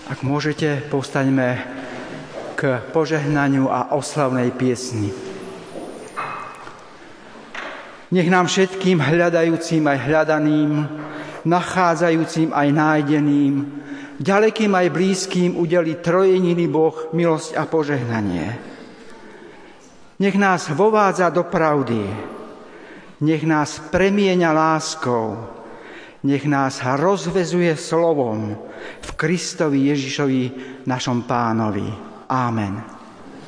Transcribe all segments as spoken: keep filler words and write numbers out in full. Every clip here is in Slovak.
Ak môžete, povstaňme k požehnaniu a oslavnej piesni. Nech nám všetkým hľadajúcim aj hľadaným, nachádzajúcim aj nájdeným, ďalekým aj blízkym udelí trojjediný Boh milosť a požehnanie. Nech nás vovádza do pravdy, nech nás premieňa láskou, nech nás rozvezuje slovom v Kristovi Ježišovi, našom Pánovi. Amen.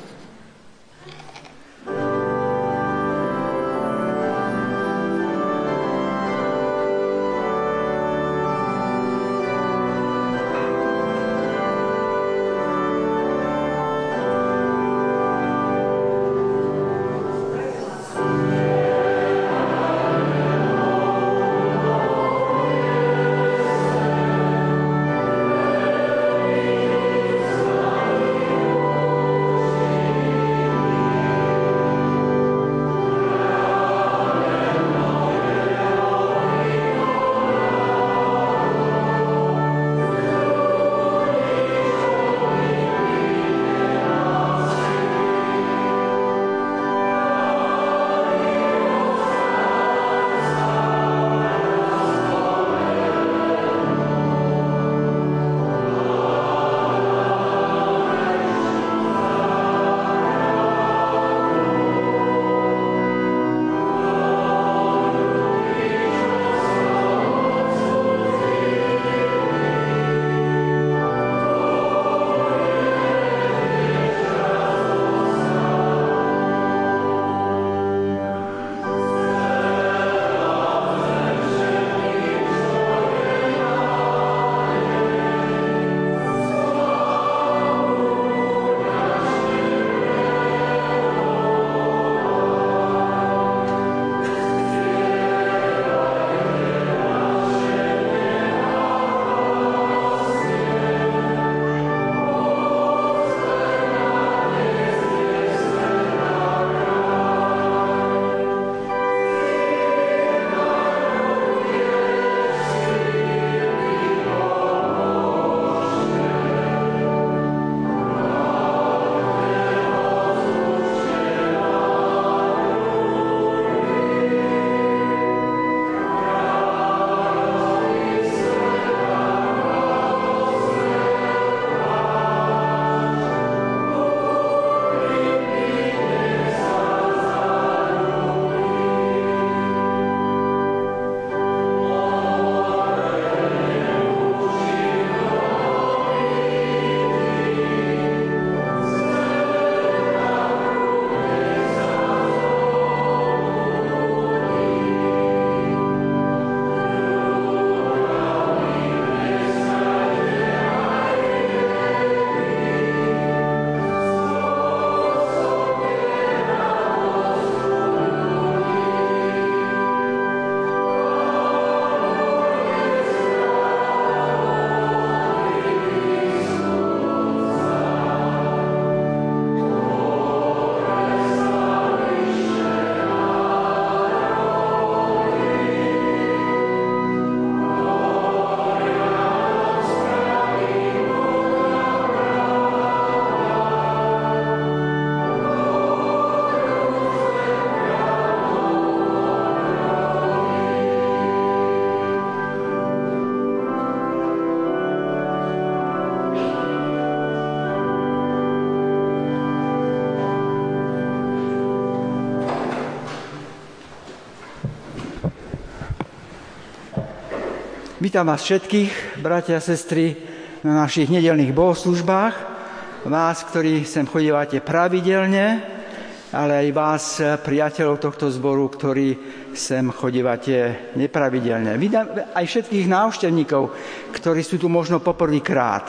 Vítam vás všetkých, bratia a sestry, na našich nedeľných bohoslužbách. Vás, ktorí sem chodívate pravidelne, ale aj vás, priateľov tohto zboru, ktorí sem chodívate nepravidelne. Vítam aj všetkých návštevníkov, ktorí sú tu možno poprvýkrát.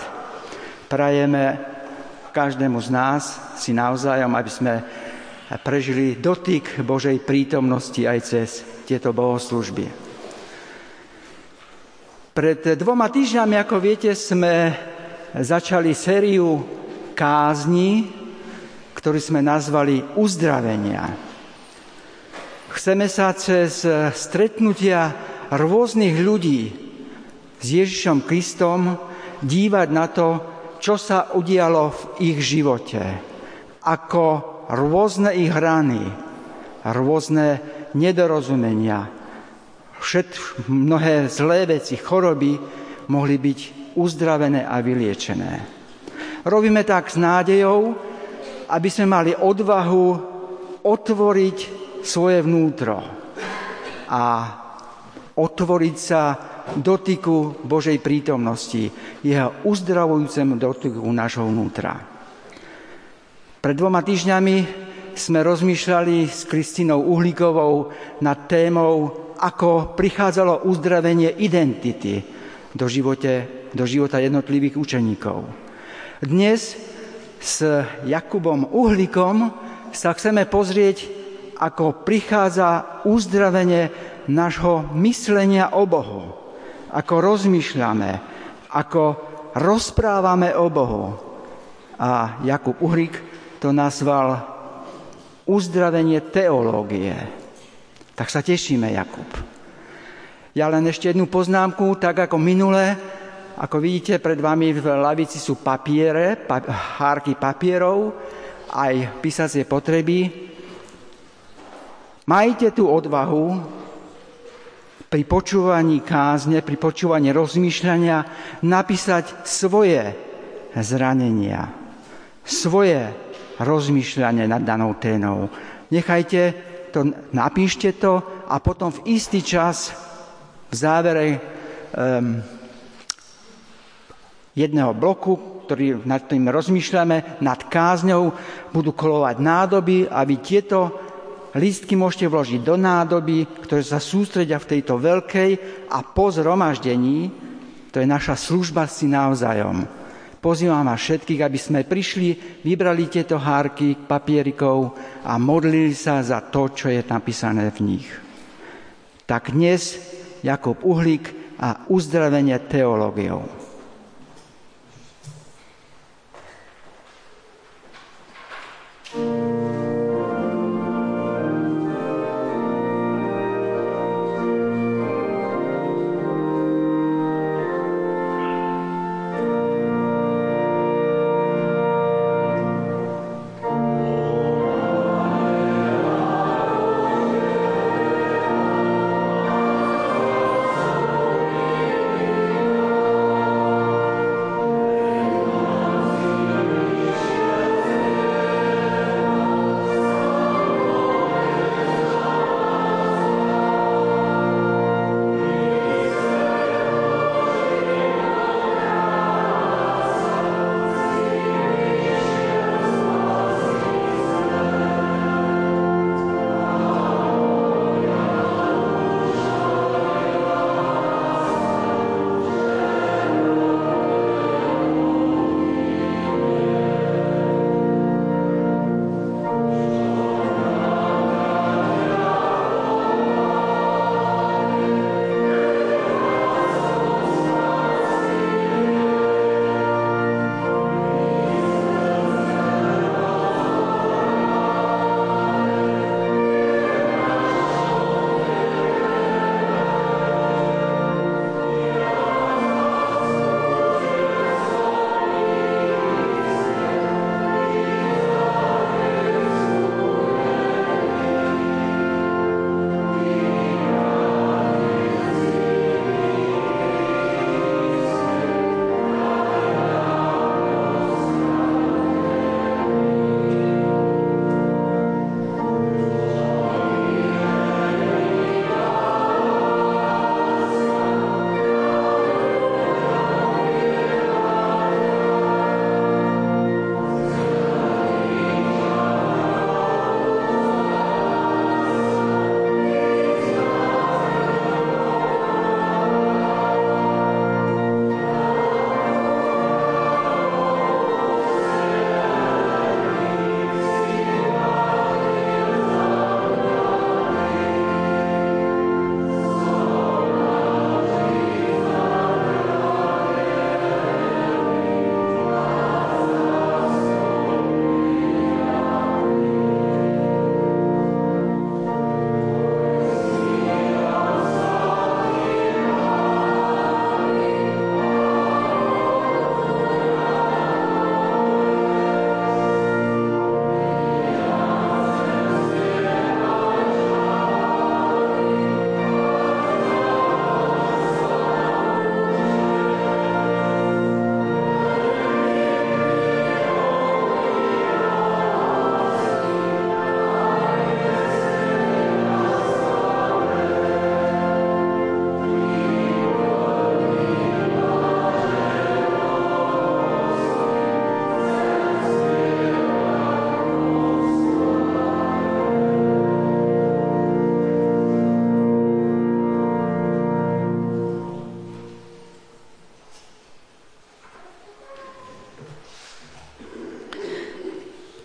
Prajeme každému z nás si navzájom, aby sme prežili dotyk Božej prítomnosti aj cez tieto bohoslužby. Pred dvoma týždňami, ako viete, sme začali sériu kázni, ktorú sme nazvali Uzdravenia. Chceme sa cez stretnutia rôznych ľudí s Ježišom Kristom dívať na to, čo sa udialo v ich živote, ako rôzne ich rany, rôzne nedorozumenia, všet, mnohé zlé veci, choroby mohli byť uzdravené a vyliečené. Robíme tak s nádejou, aby sme mali odvahu otvoriť svoje vnútro a otvoriť sa dotyku Božej prítomnosti, jeho uzdravujúcemu dotyku nášho vnútra. Pred dvoma týždňami sme rozmýšľali s Kristínou Uhlíkovou nad témou, ako prichádzalo uzdravenie identity do, živote, do života jednotlivých učeníkov. Dnes s Jakubom Uhlíkom sa chceme pozrieť, ako prichádza uzdravenie nášho myslenia o Bohu, ako rozmýšľame, ako rozprávame o Bohu. A Jakub Uhlík to nazval uzdravenie teológie. Tak sa tešíme, Jakub. Ja len ešte jednu poznámku, tak ako minule, ako vidíte, pred vami v lavici sú papiere, pa, hárky papierov, aj písacie potreby. Majte tú odvahu pri počúvaní kázne, pri počúvaní rozmýšľania napísať svoje zranenia, svoje rozmýšľanie nad danou témou. Nechajte to, napíšte to a potom v istý čas v závere um, jedného bloku, ktorý, nad ktorým rozmýšľame, nad kázňou, budú kolovať nádoby a vy tieto lístky môžete vložiť do nádoby, ktoré sa sústredia v tejto veľkej a po zhromaždení, to je naša služba si navzájom. Pozývam vás všetkých, aby sme prišli, vybrali tieto hárky papierikov a modlili sa za to, čo je napísané v nich. Tak dnes Jakub Uhlík a uzdravenie teológiou.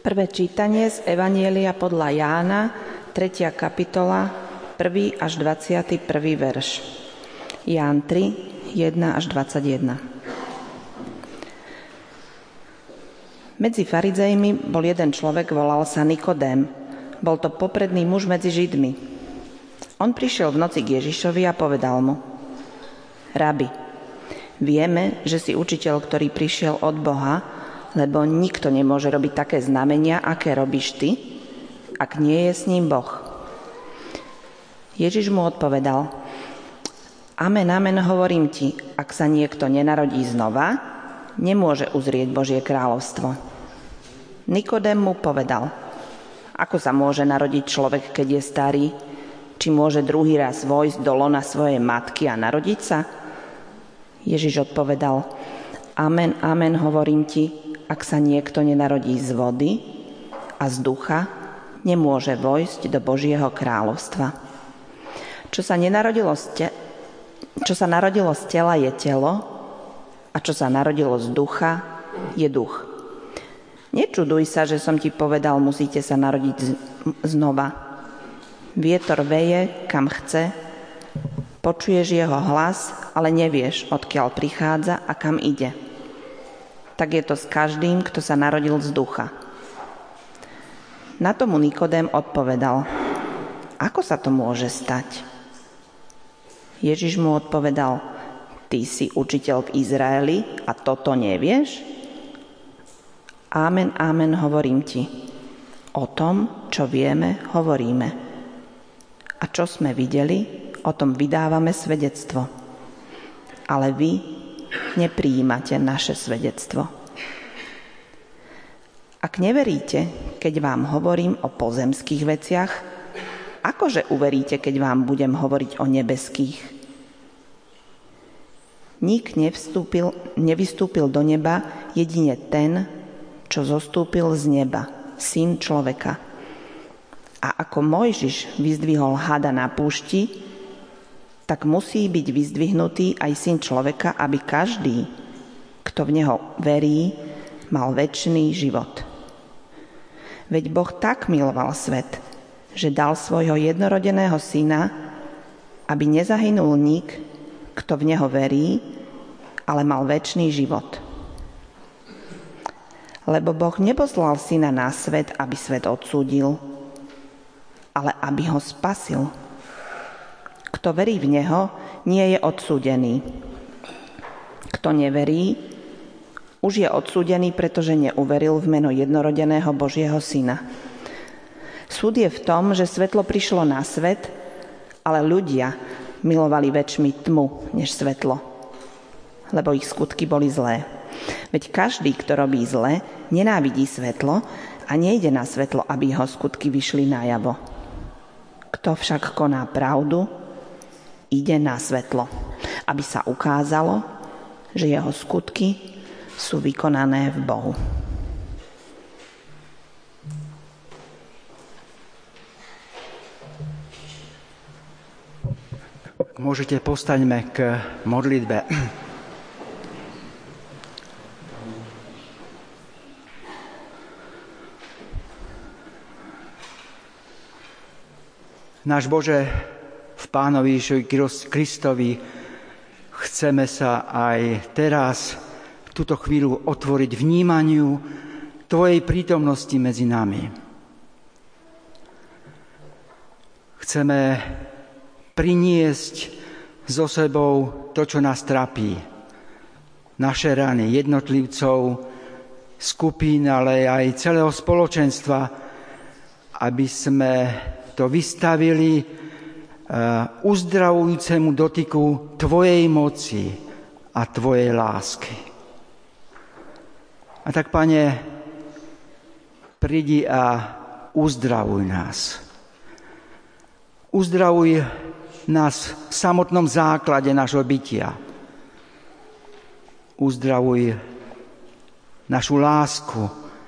Prvé čítanie z Evanjelia podľa Jána, tretia kapitola, prvý až dvadsiaty prvý verš. Ján tri, jeden až dvadsaťjeden. Medzi farizejmi bol jeden človek, volal sa Nikodém. Bol to popredný muž medzi Židmi. On prišiel v noci k Ježišovi a povedal mu: Rabi, vieme, že si učiteľ, ktorý prišiel od Boha, lebo nikto nemôže robiť také znamenia, aké robíš ty, ak nie je s ním Boh. Ježiš mu odpovedal: Amen, amen, hovorím ti, ak sa niekto nenarodí znova, nemôže uzrieť Božie kráľovstvo. Nikodém mu povedal: Ako sa môže narodiť človek, keď je starý? Či môže druhý raz vojsť do lona svojej matky a narodiť sa? Ježiš odpovedal: Amen, amen, hovorím ti, ak sa niekto nenarodí z vody a z ducha, nemôže vojsť do Božieho kráľovstva. Čo sa nenarodilo z te- čo sa narodilo z tela, je telo, a čo sa narodilo z ducha, je duch. Nečuduj sa, že som ti povedal, musíte sa narodiť z- znova. Vietor veje, kam chce, počuješ jeho hlas, ale nevieš, odkiaľ prichádza a kam ide. Tak je to s každým, kto sa narodil z ducha. Na tomu Nikodém odpovedal: Ako sa to môže stať? Ježiš mu odpovedal: Ty si učiteľ v Izraeli a toto nevieš? Amen, amen, hovorím ti. O tom, čo vieme, hovoríme. A čo sme videli, o tom vydávame svedectvo. Ale vy neprijímate naše svedectvo. Ak neveríte, keď vám hovorím o pozemských veciach, akože uveríte, keď vám budem hovoriť o nebeských? Nik nevstúpil, nevystúpil do neba, jedine ten, čo zostúpil z neba, Syn človeka. A ako Mojžiš vyzdvihol hada na púšti, tak musí byť vyzdvihnutý aj Syn človeka, aby každý, kto v neho verí, mal večný život. Veď Boh tak miloval svet, že dal svojho jednorodeného syna, aby nezahynul nik, kto v neho verí, ale mal večný život. Lebo Boh neposlal syna na svet, aby svet odsúdil, ale aby ho spasil. Kto verí v neho, nie je odsúdený. Kto neverí, už je odsúdený, pretože neuveril v meno jednorodeného Božieho syna. Súd je v tom, že svetlo prišlo na svet, ale ľudia milovali väčšmi tmu než svetlo, lebo ich skutky boli zlé. Veď každý, kto robí zle, nenávidí svetlo a nejde na svetlo, aby jeho skutky vyšli najavo. Kto však koná pravdu, ide na svetlo, aby sa ukázalo, že jeho skutky sú vykonané v Bohu. Môžete, postaňme k modlitbe. Náš Bože, v Pánovi Ježišovi Kristovi chceme sa aj teraz, v túto chvíľu, otvoriť vnímaniu Tvojej prítomnosti medzi nami. Chceme priniesť so sebou to, čo nás trápi. Naše rany jednotlivcov, skupín, ale aj celého spoločenstva, aby sme to vystavili uzdravujúcemu dotyku Tvojej moci a Tvojej lásky. A tak, Pane, prídi a uzdravuj nás. Uzdravuj nás v samotnom základe nášho bytia. Uzdravuj našu lásku,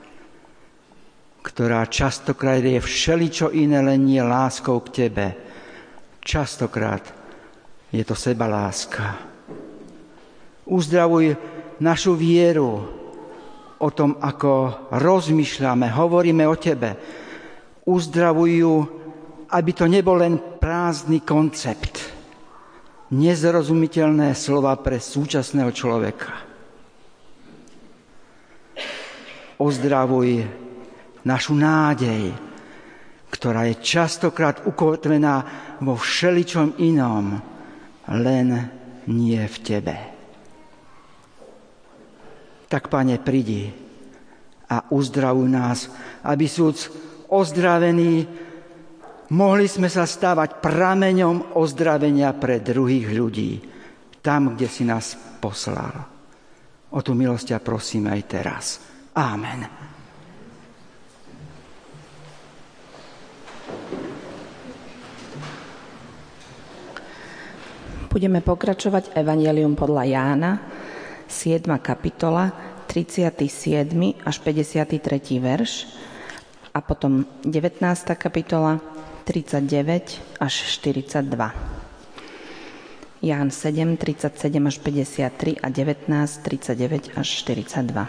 ktorá častokrát je všeličo iné, len nie láskou k Tebe. Častokrát je to sebaláska. Uzdravuj našu vieru, o tom, ako rozmýšľame, hovoríme o Tebe. Uzdravujú, aby to nebol len prázdny koncept, nezrozumiteľné slova pre súčasného človeka. Ozdravuj našu nádej, ktorá je častokrát ukotvená vo všeličom inom, len nie v Tebe. Tak, Pane, pridi a uzdravuj nás, aby súc ozdravení mohli sme sa stávať prameňom ozdravenia pre druhých ľudí, tam, kde si nás poslal. O tú milosť ťa prosíme aj teraz. Amen. Budeme pokračovať Evangelium podľa Jána, siedma kapitola, tridsiaty siedmy až päťdesiaty tretí verš a potom devätnásta kapitola, tridsaťdeväť až štyridsaťdva. Ján sedem, tridsaťsedem až päťdesiattri a devätnásť, tridsaťdeväť až štyridsaťdva.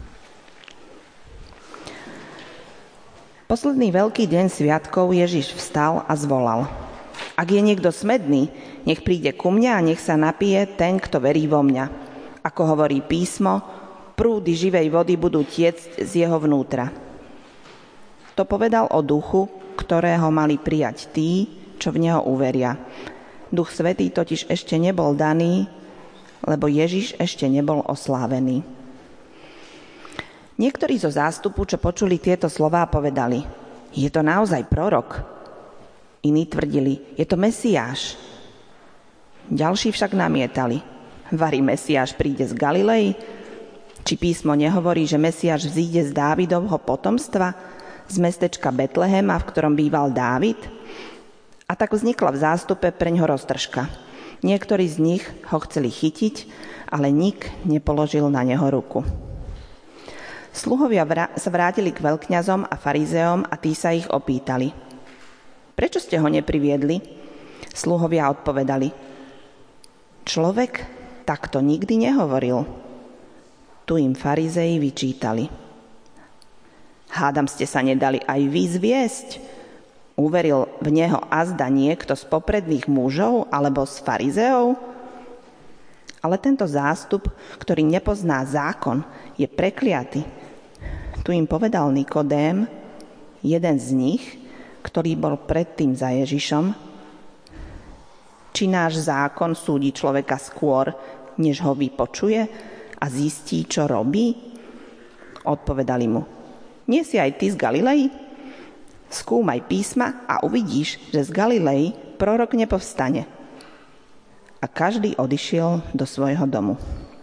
Posledný veľký deň sviatkov Ježiš vstal a zvolal: Ak je niekto smedný, nech príde ku mne a nech sa napije ten, kto verí vo mňa. Ako hovorí písmo, prúdy živej vody budú tiecť z jeho vnútra. To povedal o duchu, ktorého mali prijať tí, čo v neho uveria. Duch Svätý totiž ešte nebol daný, lebo Ježiš ešte nebol oslávený. Niektorí zo zástupu, čo počuli tieto slová, povedali: Je to naozaj prorok? Iní tvrdili: Je to Mesiáš. Ďalší však namietali: Vari Mesiáš príde z Galilei? Či písmo nehovorí, že Mesiáš vzíde z Dávidovho potomstva, z mestečka Betlehema, v ktorom býval Dávid? A tak vznikla v zástupe preňho roztržka. Niektorí z nich ho chceli chytiť, ale nik nepoložil na neho ruku. Sluhovia sa vrátili k veľkňazom a farizeom a tí sa ich opýtali: Prečo ste ho nepriviedli? Sluhovia odpovedali: Človek takto nikdy nehovoril. Tu im farizei vyčítali: Hádam, ste sa nedali aj vy zviesť? Uveril v neho azda niekto z popredných mužov alebo z farizeov? Ale tento zástup, ktorý nepozná zákon, je prekliaty. Tu im povedal Nikodém, jeden z nich, ktorý bol predtým za Ježišom: Či náš zákon súdi človeka skôr, než ho vypočuje a zistí, čo robí? Odpovedali mu: Nie si aj ty z Galilei? Skúmaj písma a uvidíš, že z Galilei prorok nepovstane. A každý odišiel do svojho domu.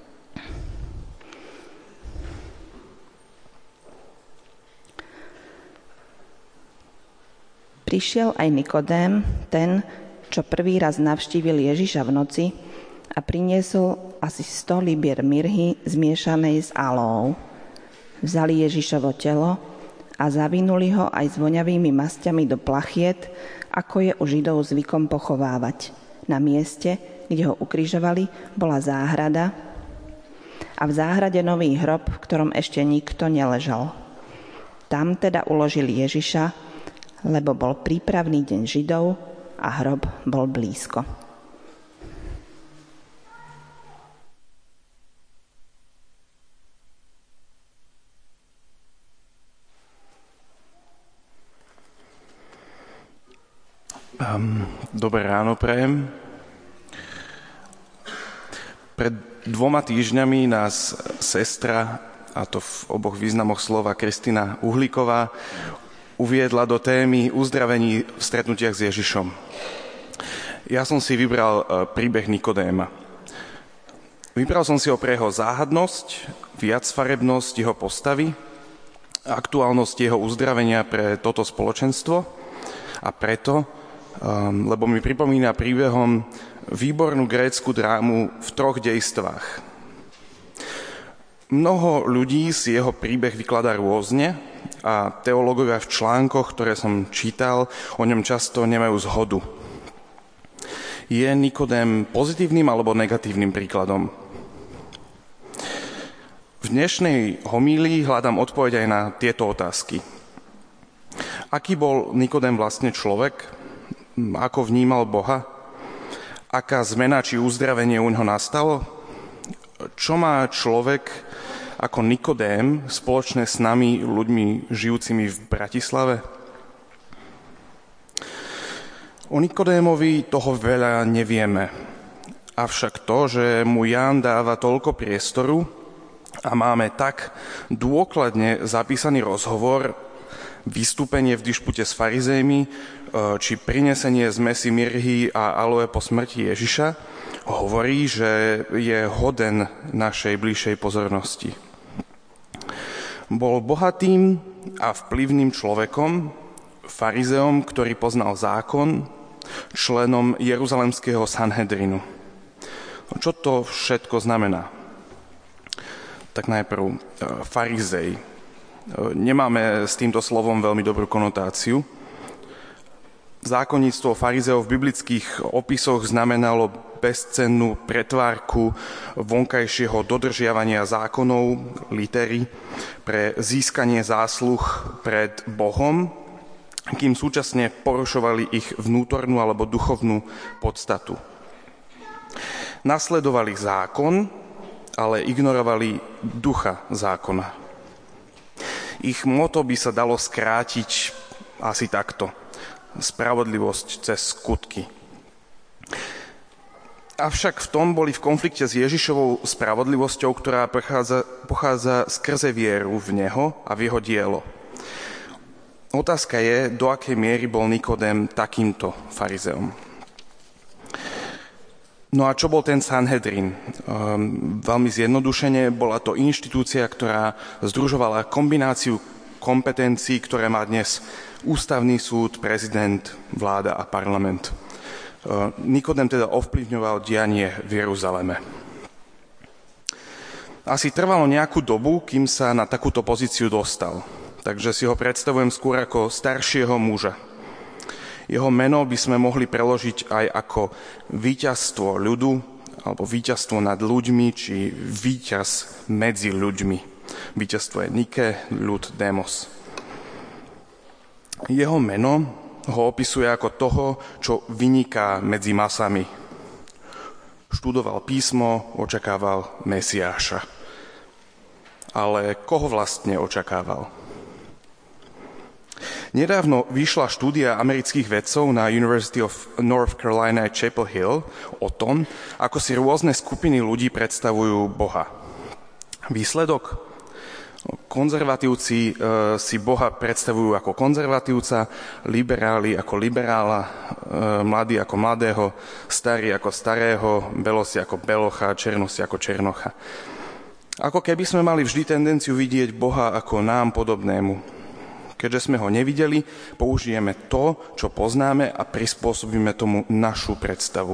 Prišiel aj Nikodém, ten, čo prvý raz navštívil Ježiša v noci a priniesol asi sto libier mirhy zmiešanej s alóou. Vzali Ježišovo telo a zavinuli ho aj s voňavými masťami do plachiet, ako je u Židov zvykom pochovávať. Na mieste, kde ho ukrižovali, bola záhrada a v záhrade nový hrob, v ktorom ešte nikto neležal. Tam teda uložili Ježiša, lebo bol prípravný deň Židov a hrob bol blízko. Um, dobré ráno prajem. Pred dvoma týždňami nás sestra, a to v oboch významoch slova, Kristina Uhlíková, uviedla do témy uzdravení v stretnutiach s Ježišom. Ja som si vybral príbeh Nikodéma. Vybral som si ho pre jeho záhadnosť, viacfarebnosť jeho postavy, aktuálnosť jeho uzdravenia pre toto spoločenstvo a preto, Um, lebo mi pripomína príbehom výbornú grécku drámu v troch dejstvách. Mnoho ľudí si jeho príbeh vykladá rôzne a teológovia v článkoch, ktoré som čítal, o ňom často nemajú zhodu. Je Nikodém pozitívnym alebo negatívnym príkladom? V dnešnej homílii hľadám odpoveď aj na tieto otázky. Aký bol Nikodém vlastne človek? Ako vnímal Boha? Aká zmena či uzdravenie u ňoho nastalo? Čo má človek ako Nikodém spoločné s nami, ľuďmi žijúcimi v Bratislave? O Nikodémovi toho veľa nevieme. Avšak to, že mu Ján dáva toľko priestoru a máme tak dôkladne zapísaný rozhovor, vystúpenie v dišpute s farizejmi, či prinesenie zmesi mirhy a aloe po smrti Ježiša, hovorí, že je hoden našej bližšej pozornosti. Bol bohatým a vplyvným človekom, farizeom, ktorý poznal zákon, členom Jeruzalemského Sanhedrinu. Čo to všetko znamená? Tak najprv farizej. Nemáme s týmto slovom veľmi dobrú konotáciu. Zákonníctvo farizeov v biblických opisoch znamenalo bezcennú pretvárku vonkajšieho dodržiavania zákonov, litery, pre získanie zásluh pred Bohom, kým súčasne porušovali ich vnútornú alebo duchovnú podstatu. Nasledovali zákon, ale ignorovali ducha zákona. Ich motto by sa dalo skrátiť asi takto. Spravodlivosť cez skutky. Avšak v tom boli v konflikte s Ježišovou spravodlivosťou, ktorá pochádza, pochádza skrze vieru v Neho a v Jeho dielo. Otázka je, do akej miery bol Nikodém takýmto farizeom. No a čo bol ten Sanhedrin? Um, veľmi zjednodušene, bola to inštitúcia, ktorá združovala kombináciu kompetencií, ktoré má dnes ústavný súd, prezident, vláda a parlament. Uh, Nikodém teda ovplyvňoval dianie v Jeruzaleme. Asi trvalo nejakú dobu, kým sa na takúto pozíciu dostal. Takže si ho predstavujem skôr ako staršieho muža. Jeho meno by sme mohli preložiť aj ako víťazstvo ľudu, alebo víťazstvo nad ľuďmi, či víťaz medzi ľuďmi. Víťazstvo je Nike, ľud, demos. Jeho meno ho opisuje ako toho, čo vyniká medzi masami. Študoval písmo, očakával Mesiáša. Ale koho vlastne očakával? Nedávno vyšla štúdia amerických vedcov na University of North Carolina Chapel Hill o tom, ako si rôzne skupiny ľudí predstavujú Boha. Výsledok? Konzervatívci e, si Boha predstavujú ako konzervatívca, liberáli ako liberála, e, mladí ako mladého, starí ako starého, belosi ako belocha, černosi ako černocha. Ako keby sme mali vždy tendenciu vidieť Boha ako nám podobnému. Keďže sme ho nevideli, použijeme to, čo poznáme a prispôsobíme tomu našu predstavu.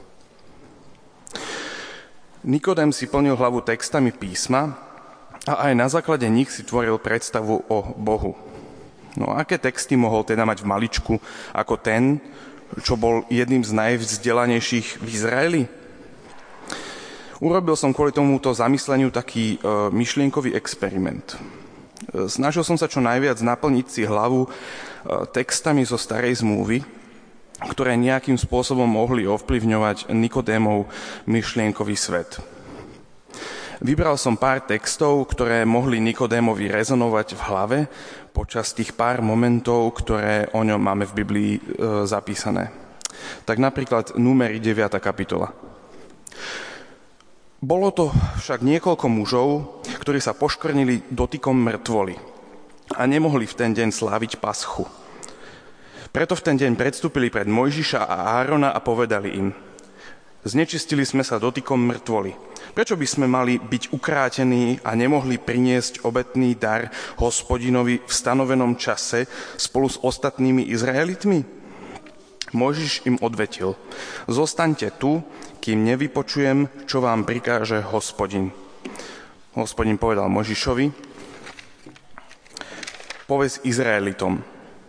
Nikodém si plnil hlavu textami písma a aj na základe nich si tvoril predstavu o Bohu. No aké texty mohol teda mať v maličku ako ten, čo bol jedným z najvzdelanejších v Izraeli? Urobil som kvôli tomuto zamysleniu taký e, myšlienkový experiment. Snažil som sa čo najviac naplniť si hlavu textami zo starej zmluvy, ktoré nejakým spôsobom mohli ovplyvňovať Nikodémov myšlienkový svet. Vybral som pár textov, ktoré mohli Nikodémovi rezonovať v hlave počas tých pár momentov, ktoré o ňom máme v Biblii e, zapísané. Tak napríklad Númeri deviata kapitola. Bolo to však niekoľko mužov, ktorí sa poškvrnili dotykom mŕtvoly a nemohli v ten deň sláviť paschu. Preto v ten deň predstúpili pred Mojžiša a Árona a povedali im: Znečistili sme sa dotykom mŕtvoly. Prečo by sme mali byť ukrátení a nemohli priniesť obetný dar Hospodinovi v stanovenom čase spolu s ostatnými Izraelitmi? Mojžiš im odvetil: Zostaňte tu, kým nevypočujem, čo vám prikáže Hospodin. Hospodin povedal Mojžišovi: Povedz Izraelitom: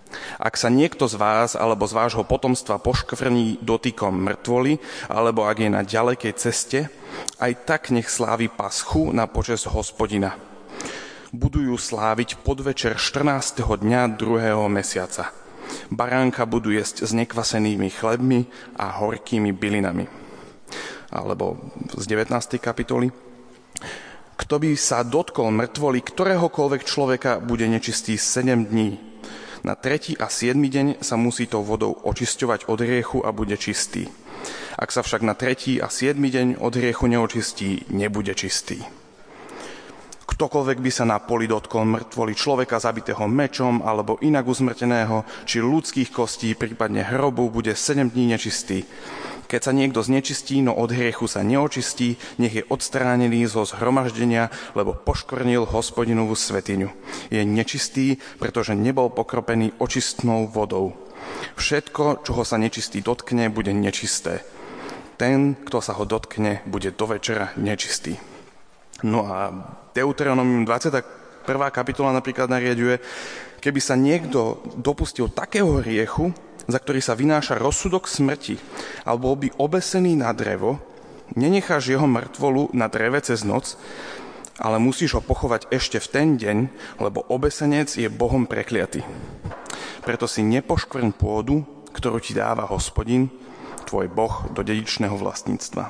Ak sa niekto z vás alebo z vášho potomstva poškvrní dotykom mŕtvoly, alebo ak je na ďalekej ceste, aj tak nech slávi paschu na počesť Hospodina. Budú ju sláviť podvečer štrnásteho dňa druhého mesiaca. Baránka budú jesť s nekvasenými chlebmi a horkými bylinami. Alebo z devätnástej kapitoly. Kto by sa dotkol mŕtvoly ktoréhokoľvek človeka, bude nečistý sedem dní. Na tretí a siedmy deň sa musí tou vodou očisťovať od hriechu a bude čistý. Ak sa však na tretí a siedmy deň od hriechu neočistí, nebude čistý. Ktokoľvek by sa na poli dotkol mŕtvoly človeka zabitého mečom alebo inak uzmrteného, či ľudských kostí, prípadne hrobu, bude sedem dní nečistý. Keď sa niekto znečistí, no od hriechu sa neočistí, nech je odstránený zo zhromaždenia, lebo poškvrnil Hospodinovú svätyňu. Je nečistý, pretože nebol pokropený očistnou vodou. Všetko, čoho sa nečistý dotkne, bude nečisté. Ten, kto sa ho dotkne, bude do večera nečistý. No a Deuteronomium dvadsiata prvá kapitola napríklad nariaďuje, keby sa niekto dopustil takého hriechu, za ktorý sa vynáša rozsudok smrti, alebo by obesený na drevo, nenecháš jeho mŕtvolu na dreve cez noc, ale musíš ho pochovať ešte v ten deň, lebo obesenec je Bohom prekliaty. Preto si nepoškvrň pôdu, ktorú ti dáva Hospodin, tvoj Boh, do dedičného vlastníctva.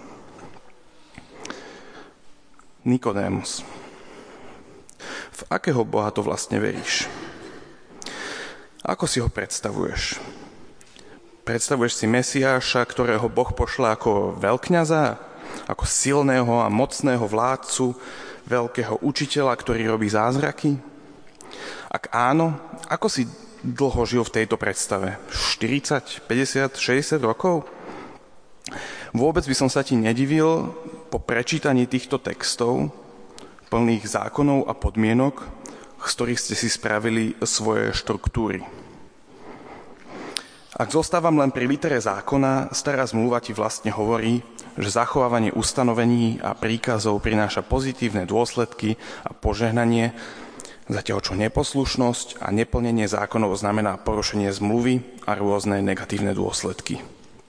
Nikodémus. V akého Boha to vlastne veríš? Ako si ho predstavuješ? Predstavuješ si Mesiáša, ktorého Boh pošle ako veľkňaza, ako silného a mocného vládcu, veľkého učiteľa, ktorý robí zázraky? Ak áno, ako si dlho žil v tejto predstave? štyridsať, päťdesiat, šesťdesiat rokov? Vôbec by som sa ti nedivil po prečítaní týchto textov, plných zákonov a podmienok, z ktorých ste si spravili svoje štruktúry. Ak zostávam len pri litere zákona, stará zmluva ti vlastne hovorí, že zachovávanie ustanovení a príkazov prináša pozitívne dôsledky a požehnanie, zatiaľ čo neposlušnosť a neplnenie zákonov znamená porušenie zmluvy a rôzne negatívne dôsledky.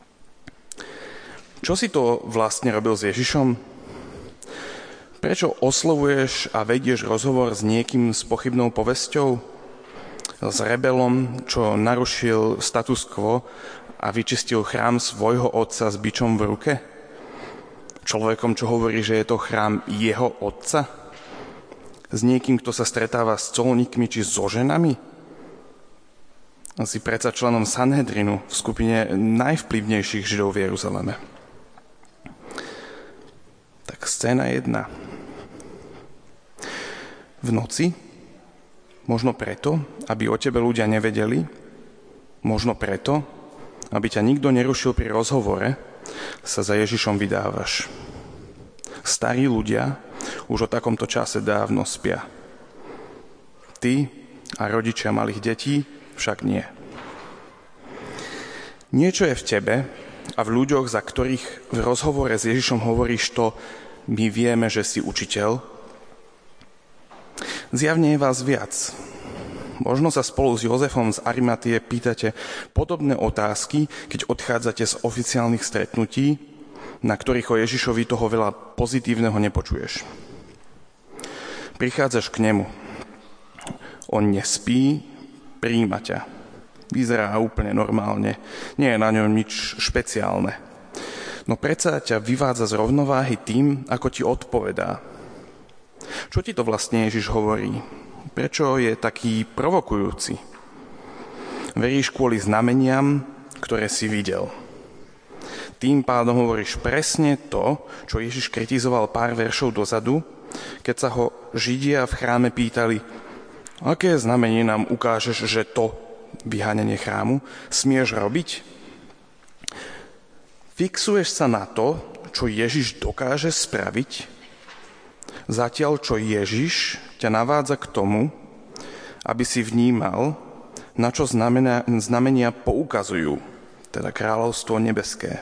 Čo si to vlastne robil s Ježišom? Prečo oslovuješ a vedieš rozhovor s niekým s pochybnou povesťou? S rebelom, čo narušil status quo a vyčistil chrám svojho otca s bičom v ruke? Človekom, čo hovorí, že je to chrám jeho otca? S niekým, kto sa stretáva s colníkmi či so ženami? Si predsa členom Sanhedrinu v skupine najvplyvnejších Židov v Jeruzaleme. Tak scéna jedna. V noci, možno preto, aby o tebe ľudia nevedeli, možno preto, aby ťa nikto nerušil pri rozhovore, sa za Ježišom vydávaš. Starí ľudia už o takomto čase dávno spia. Ty a rodičia malých detí však nie. Niečo je v tebe a v ľuďoch, za ktorých v rozhovore s Ježišom hovoríš to, my vieme, že si učiteľ. Zjavne je vás viac. Možno sa spolu s Jozefom z Arimatie pýtate podobné otázky, keď odchádzate z oficiálnych stretnutí, na ktorých o Ježišovi toho veľa pozitívneho nepočuješ. Prichádzaš k nemu. On nespí, prijíma ťa. Vyzerá úplne normálne. Nie je na ňom nič špeciálne. No predsa ťa vyvádza z rovnováhy tým, ako ti odpovedá. Čo ti to vlastne Ježiš hovorí? Prečo je taký provokujúci? Veríš kvôli znameniam, ktoré si videl. Tým pádom hovoríš presne to, čo Ježiš kritizoval pár veršov dozadu, keď sa ho Židia v chráme pýtali, aké znamenie nám ukážeš, že to vyháňanie chrámu smieš robiť? Fixuješ sa na to, čo Ježiš dokáže spraviť, zatiaľ čo Ježiš ťa navádza k tomu, aby si vnímal, na čo znamenia, znamenia poukazujú, teda kráľovstvo nebeské.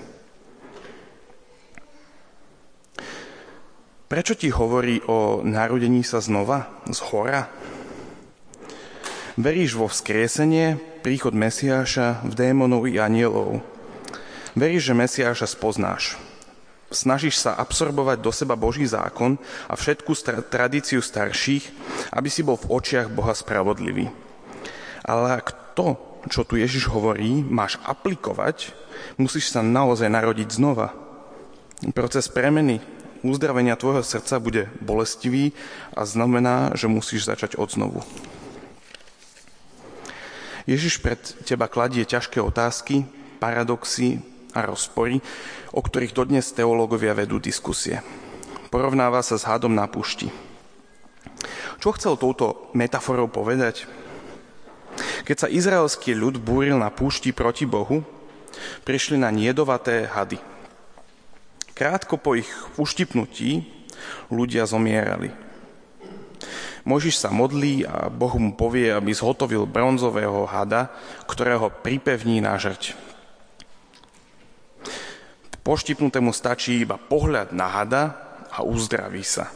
Prečo ti hovorí o narodení sa znova, z hora? Veríš vo vzkriesenie, príchod Mesiáša v démonov i anielov. Veríš, že Mesiáša spoznáš. Snažíš sa absorbovať do seba Boží zákon a všetku stra- tradíciu starších, aby si bol v očiach Boha spravodlivý. Ale ak to, čo tu Ježiš hovorí, máš aplikovať, musíš sa naozaj narodiť znova. Proces premeny, uzdravenia tvojho srdca bude bolestivý a znamená, že musíš začať odznovu. Ježiš pred teba kladie ťažké otázky, paradoxy a rozpory, o ktorých dodnes teológovia vedú diskusie. Porovnáva sa s hadom na púšti. Čo chcel touto metaforou povedať? Keď sa izraelský ľud búril na púšti proti Bohu, prišli na jedovaté hady. Krátko po ich uštipnutí ľudia zomierali. Mojžiš sa modlí a Boh mu povie, aby zhotovil bronzového hada, ktorého pripevní na žrť. Poštipnutému stačí iba pohľad na hada a uzdraví sa.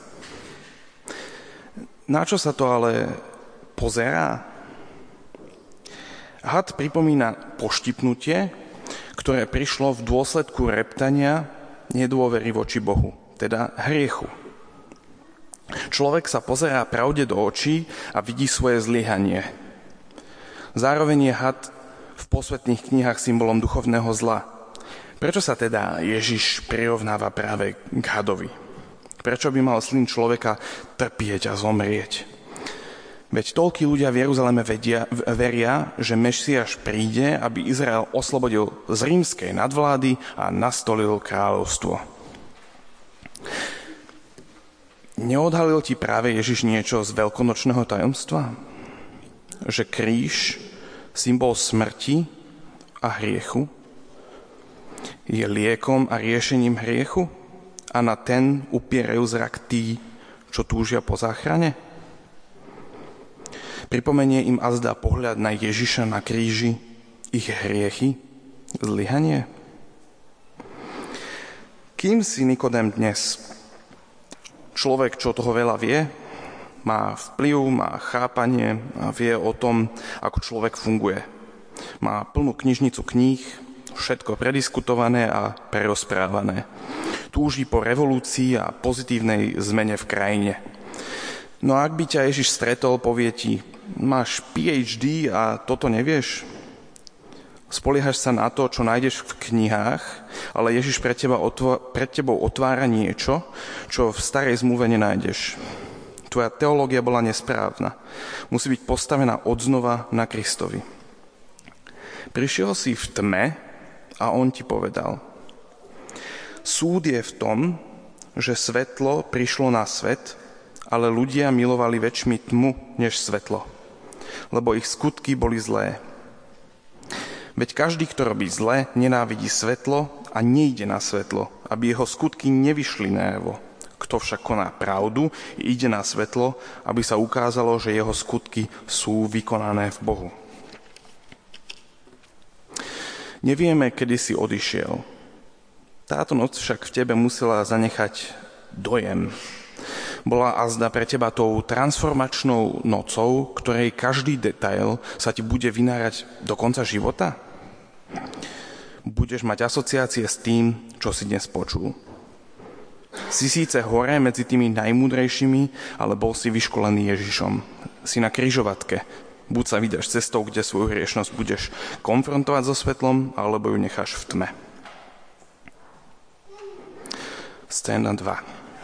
Na čo sa to ale pozerá? Had pripomína poštipnutie, ktoré prišlo v dôsledku reptania nedôvery voči Bohu, teda hriechu. Človek sa pozerá pravde do očí a vidí svoje zlyhanie. Zároveň je had v posvätných knihách symbolom duchovného zla. Prečo sa teda Ježiš prirovnáva práve k hadovi? Prečo by mal syn človeka trpieť a zomrieť? Veď toľkí ľudia v Jeruzaleme vedia, veria, že Mesiáš príde, aby Izrael oslobodil z rímskej nadvlády a nastolil kráľovstvo. Neodhalil ti práve Ježiš niečo z veľkonočného tajomstva? Že kríž, symbol smrti a hriechu, je liekom a riešením hriechu a na ten upierajú zrak tí, čo túžia po záchrane? Pripomenie im azda pohľad na Ježiša na kríži, ich hriechy, zlyhanie? Kým si Nikodém dnes? Človek, čo toho veľa vie, má vplyv, má chápanie a vie o tom, ako človek funguje. Má plnú knižnicu kníh, všetko prediskutované a prerozprávané. Túži po revolúcii a pozitívnej zmene v krajine. No a ak by ťa Ježiš stretol, povie ti, máš pé há dé a toto nevieš? Spoliehaš sa na to, čo nájdeš v knihách, ale Ježiš pred, teba otvo- pred tebou otvára niečo, čo v starej zmluve nenájdeš. Tvoja teológia bola nesprávna. Musí byť postavená odznova na Kristovi. Prišiel si v tme a on ti povedal. Súd je v tom, že svetlo prišlo na svet, ale ľudia milovali väčšmi tmu než svetlo, lebo ich skutky boli zlé. Veď každý, kto robí zle, nenávidí svetlo a nejde na svetlo, aby jeho skutky nevyšli najavo. Kto však koná pravdu, ide na svetlo, aby sa ukázalo, že jeho skutky sú vykonané v Bohu. Nevieme, kedy si odišiel. Táto noc však v tebe musela zanechať dojem. Bola azda pre teba tou transformačnou nocou, ktorej každý detail sa ti bude vynárať do konca života? Budeš mať asociácie s tým, čo si dnes počul. Si síce hore medzi tými najmúdrejšími, ale bol si vyškolený Ježišom. Si na križovatke. Buď sa vydáš cestou, kde svoju hriešnosť budeš konfrontovať so svetlom, alebo ju necháš v tme. Scéna dva.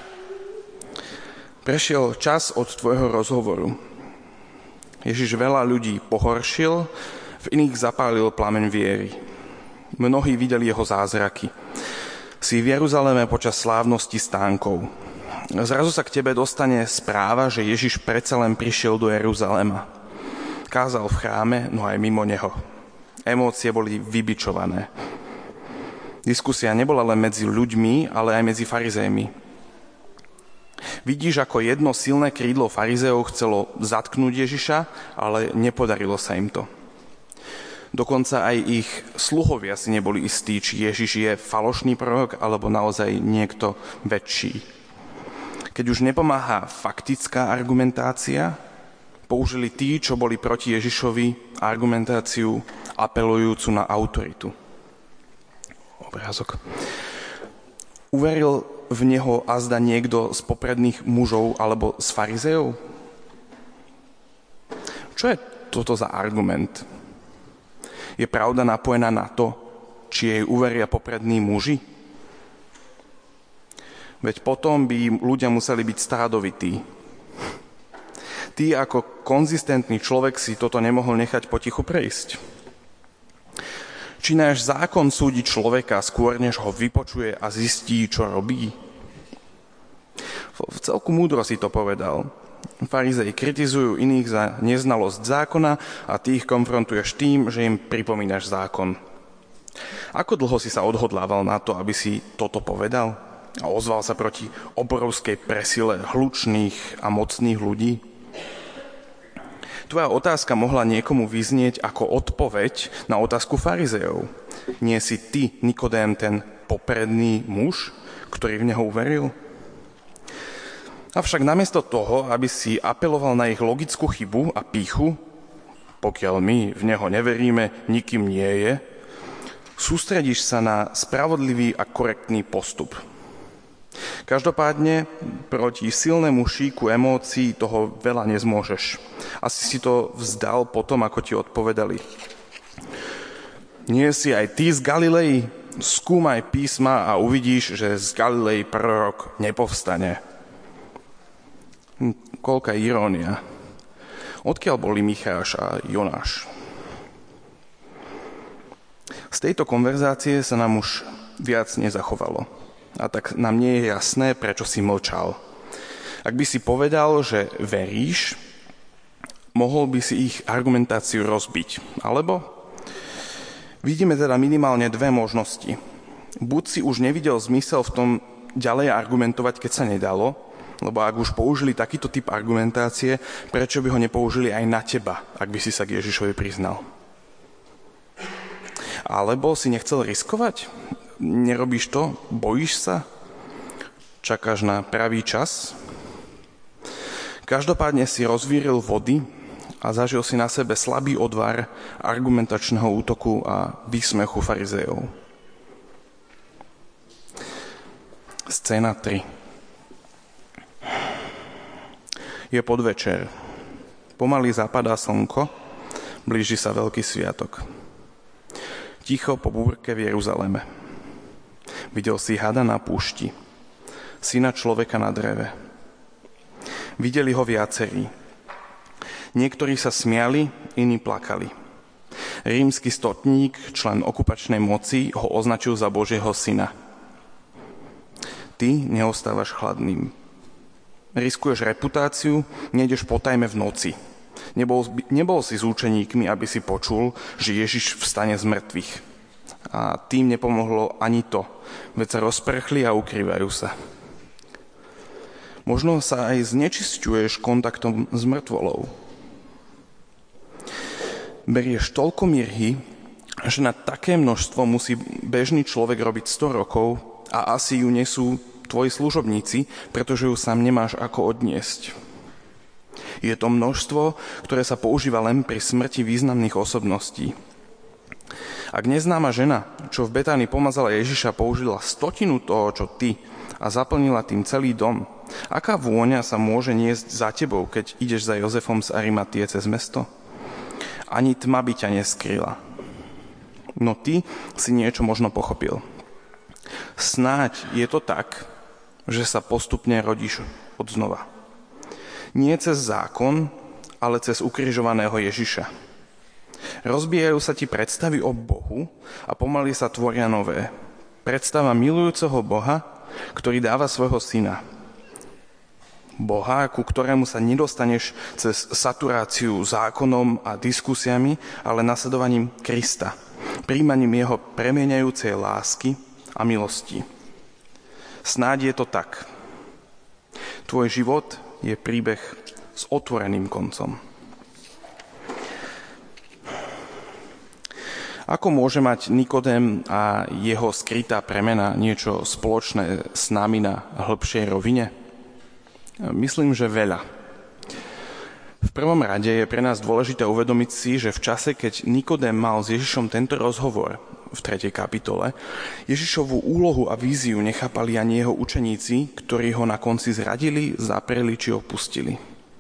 Prešiel čas od tvojho rozhovoru. Ježiš veľa ľudí pohoršil, v iných zapálil plameň viery. Mnohí videli jeho zázraky. Si v Jeruzaleme počas slávnosti stánkov. Zrazu sa k tebe dostane správa, že Ježiš predsa len prišiel do Jeruzalema. Kázal v chráme, no aj mimo neho. Emócie boli vybičované. Diskusia nebola len medzi ľuďmi, ale aj medzi farizejmi. Vidíš, ako jedno silné krídlo farizeov chcelo zatknúť Ježiša, ale nepodarilo sa im to. Dokonca aj ich sluhovia si neboli istí, či Ježiš je falošný prorok, alebo naozaj niekto väčší. Keď už nepomáha faktická argumentácia, použili tí, čo boli proti Ježišovi, argumentáciu apelujúcu na autoritu. Obrázok. Uveril v neho azda niekto z popredných mužov alebo z farizejov? Čo je toto za argument? Je pravda napojená na to, či jej uveria poprední muži? Veď potom by ľudia museli byť stádovití. Ty ako konzistentný človek si toto nemohol nechať potichu prejsť. Či náš zákon súdi človeka skôr, než ho vypočuje a zistí, čo robí? V celku múdro si to povedal. Farizei kritizujú iných za neznalosť zákona a ty ich konfrontuješ tým, že im pripomínaš zákon. Ako dlho si sa odhodlával na to, aby si toto povedal? A ozval sa proti obrovskej presile hlučných a mocných ľudí? Tvoja otázka mohla niekomu vyznieť ako odpoveď na otázku farizejov. Nie si ty, Nikodém, ten popredný muž, ktorý v neho uveril? Avšak namiesto toho, aby si apeloval na ich logickú chybu a pýchu, pokiaľ my v neho neveríme, nikým nie je, sústredíš sa na spravodlivý a korektný postup. Každopádne proti silnému šíku emócií toho veľa nezmôžeš. Asi si to vzdal potom, ako ti odpovedali. Nie si aj ty z Galilei? Skúmaj písma a uvidíš, že z Galilei prorok nepovstane. Koľká irónia. Odkiaľ boli Micháš a Jonáš? Z tejto konverzácie sa nám už viac nezachovalo. A tak nám nie je jasné, prečo si mlčal. Ak by si povedal, že veríš, mohol by si ich argumentáciu rozbiť. Alebo vidíme teda minimálne dve možnosti. Buď si už nevidel zmysel v tom ďalej argumentovať, keď sa nedalo, lebo ak už použili takýto typ argumentácie, prečo by ho nepoužili aj na teba, ak by si sa k Ježišovi priznal. Alebo si nechcel riskovať? Nerobíš to? Bojíš sa? Čakáš na pravý čas? Každopádne si rozvíril vody a zažil si na sebe slabý odvar argumentačného útoku a výsmechu farizejov. Scéna tri. Je podvečer. Pomaly zapadá slnko, blíži sa veľký sviatok. Ticho po búrke v Jeruzaleme. Videl si hada na púšti, syna človeka na dreve. Videli ho viacerí. Niektorí sa smiali, iní plakali. Rímsky stotník, člen okupačnej moci, ho označil za Božieho syna. Ty neostávaš chladným. Riskuješ reputáciu, nejdeš po tajme v noci. Nebol, nebol si s učeníkmi, aby si počul, že Ježiš vstane z mŕtvych. A tým nepomohlo ani to, veď sa rozprchli a ukrývajú sa. Možno sa aj znečisťuješ kontaktom s mŕtvolou. Berieš toľko mirhy, že na také množstvo musí bežný človek robiť sto rokov a asi ju nesú tvoji služobníci, pretože ju sám nemáš ako odniesť. Je to množstvo, ktoré sa používa len pri smrti významných osobností. Ak neznáma žena, čo v Betánii pomazala Ježiša, použila stotinu toho, čo ty, a zaplnila tým celý dom, aká vôňa sa môže niesť za tebou, keď ideš za Jozefom z Arimatie cez mesto? Ani tma by ťa neskryla. No ty si niečo možno pochopil. Snáď je to tak, že sa postupne rodíš odznova. Nie cez zákon, ale cez ukrižovaného Ježiša. Rozbijajú sa ti predstavy o Bohu a pomaly sa tvoria nové. Predstava milujúceho Boha, ktorý dáva svojho syna. Boha, ku ktorému sa nedostaneš cez saturáciu zákonom a diskusiami, ale nasledovaním Krista, príjmaním jeho premieňajúcej lásky a milosti. Snáď je to tak. Tvoj život je príbeh s otvoreným koncom. Ako môže mať Nikodém a jeho skrytá premena niečo spoločné s nami na hĺbšej rovine? Myslím, že veľa. V prvom rade je pre nás dôležité uvedomiť si, že v čase, keď Nikodém mal s Ježišom tento rozhovor v tretej kapitole, Ježišovú úlohu a víziu nechápali ani jeho učeníci, ktorí ho na konci zradili, zapreli či opustili.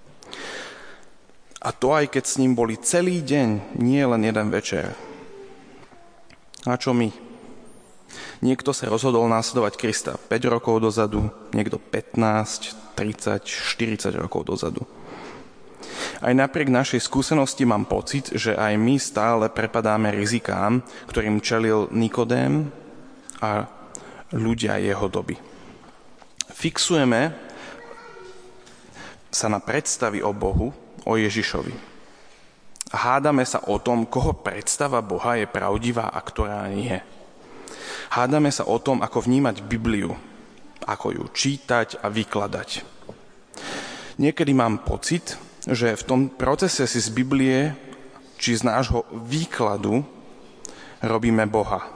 A to aj keď s ním boli celý deň, nie len jeden večer. A čo my? Niekto sa rozhodol následovať Krista päť rokov dozadu, niekto pätnásť, tridsať, štyridsať rokov dozadu. Aj napriek našej skúsenosti mám pocit, že aj my stále prepadáme rizikám, ktorým čelil Nikodém a ľudia jeho doby. Fixujeme sa na predstavy o Bohu, o Ježišovi. A hádame sa o tom, koho predstava Boha je pravdivá a ktorá nie. Hádame sa o tom, ako vnímať Bibliu, ako ju čítať a vykladať. Niekedy mám pocit, že v tom procese si z Biblie, či z nášho výkladu, robíme Boha.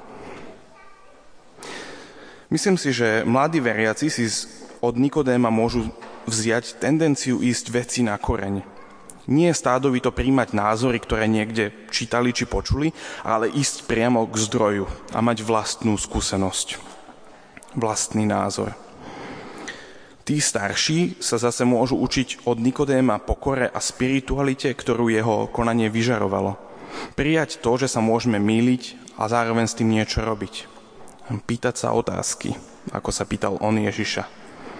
Myslím si, že mladí veriaci si od Nikodéma môžu vziať tendenciu ísť veci na koreň. Nie stádovito príjmať názory, ktoré niekde čítali či počuli, ale ísť priamo k zdroju a mať vlastnú skúsenosť, vlastný názor. Tí starší sa zase môžu učiť od Nikodéma pokore a spiritualite, ktorú jeho konanie vyžarovalo. Prijať to, že sa môžeme mýliť a zároveň s tým niečo robiť. Pýtať sa otázky, ako sa pýtal on Ježiša.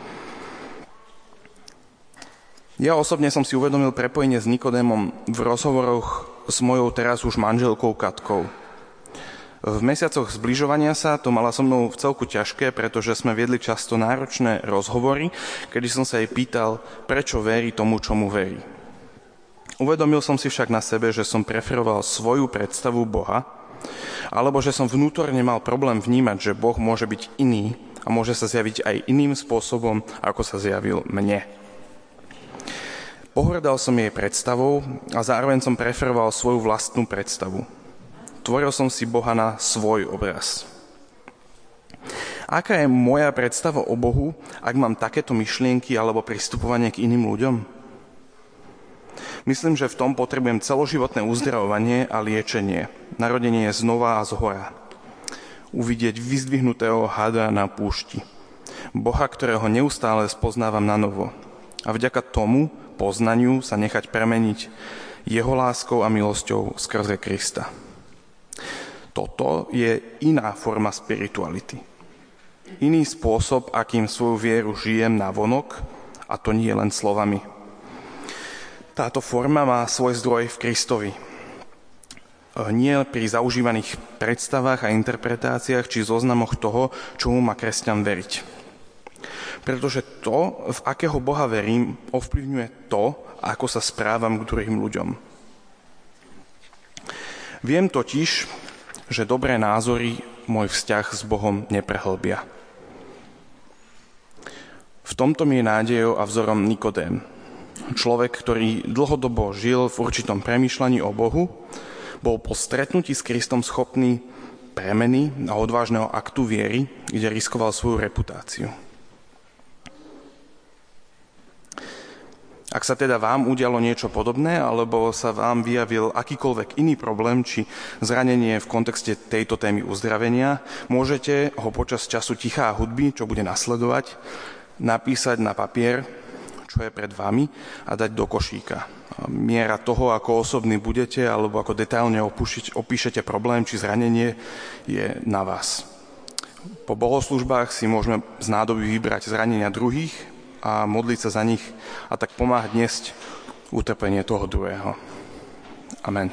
Ja osobne som si uvedomil prepojenie s Nikodémom v rozhovoroch s mojou teraz už manželkou Katkou. V mesiacoch zbližovania sa to mala so mnou v celku ťažké, pretože sme viedli často náročné rozhovory, kedy som sa jej pýtal, prečo verí tomu, čomu verí. Uvedomil som si však na sebe, že som preferoval svoju predstavu Boha, alebo že som vnútorne mal problém vnímať, že Boh môže byť iný a môže sa zjaviť aj iným spôsobom, ako sa zjavil mne. Pohrdal som jej predstavou a zároveň som preferoval svoju vlastnú predstavu. Tvoril som si Boha na svoj obraz. Aká je moja predstava o Bohu, ak mám takéto myšlienky alebo pristupovanie k iným ľuďom? Myslím, že v tom potrebujem celoživotné uzdravovanie a liečenie. Narodenie znova a zhora. Uvidieť vyzdvihnutého hada na púšti. Boha, ktorého neustále spoznávam na novo. A vďaka tomu poznaniu sa nechať premeniť jeho láskou a milosťou skrze Krista. Toto je iná forma spirituality. Iný spôsob, akým svoju vieru žijem navonok, a to nie len slovami. Táto forma má svoj zdroj v Kristovi. Nie pri zaužívaných predstavách a interpretáciách či zoznamoch toho, čomu má kresťan veriť. Pretože to, v akého Boha verím, ovplyvňuje to, ako sa správam k druhým ľuďom. Viem totiž, že dobré názory môj vzťah s Bohom neprehlbia. V tomto mi je nádejou a vzorom Nikodém. Človek, ktorý dlhodobo žil v určitom premýšľaní o Bohu, bol po stretnutí s Kristom schopný premeny a odvážneho aktu viery, kde riskoval svoju reputáciu. Ak sa teda vám udialo niečo podobné, alebo sa vám vyjavil akýkoľvek iný problém, či zranenie v kontexte tejto témy uzdravenia, môžete ho počas času tichá hudby, čo bude nasledovať, napísať na papier, čo je pred vami, a dať do košíka. Miera toho, ako osobný budete, alebo ako detailne opíšete problém či zranenie, je na vás. Po bohoslúžbách si môžeme z nádoby vybrať zranenia druhých a modliť sa za nich a tak pomáhať niesť utrpenie toho druhého. Amen.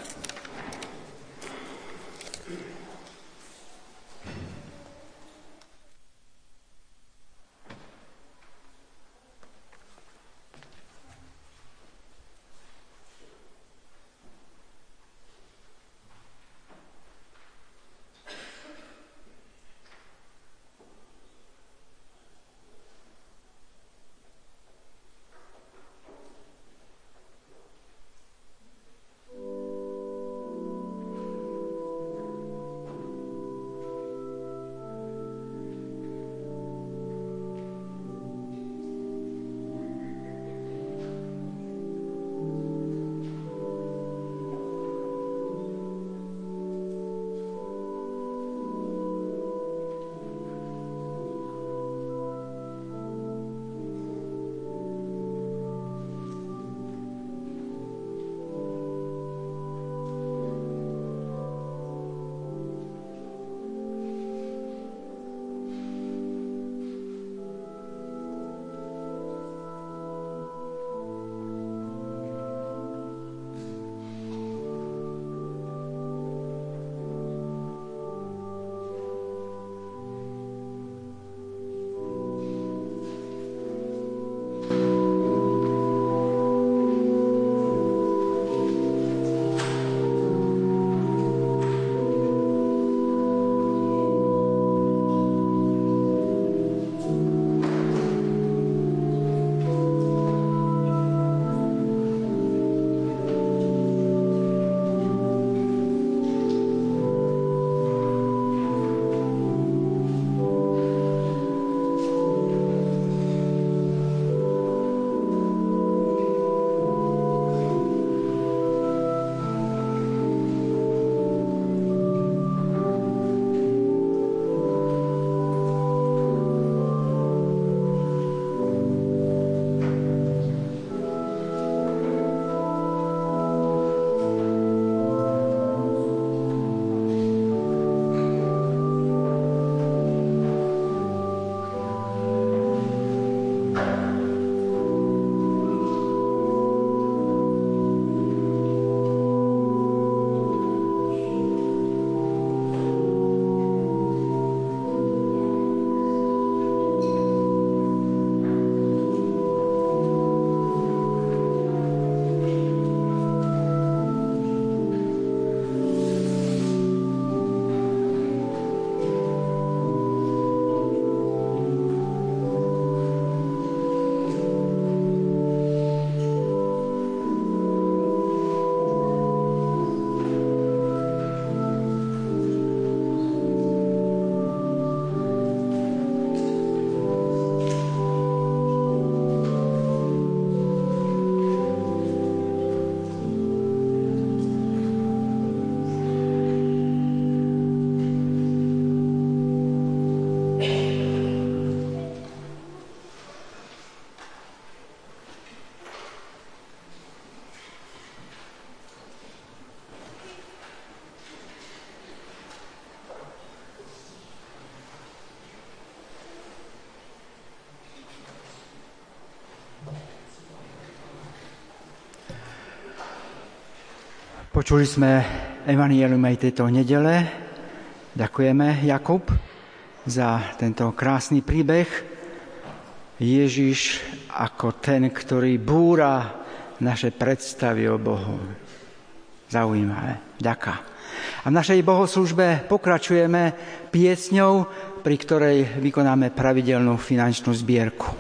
Počuli sme evanjelium aj tejto nedele. Ďakujeme, Jakub, za tento krásny príbeh. Ježiš ako ten, ktorý búra naše predstavy o Bohu. Zaujímavé. Ďaká. A v našej bohoslúžbe pokračujeme piesňou, pri ktorej vykonáme pravidelnú finančnú zbierku.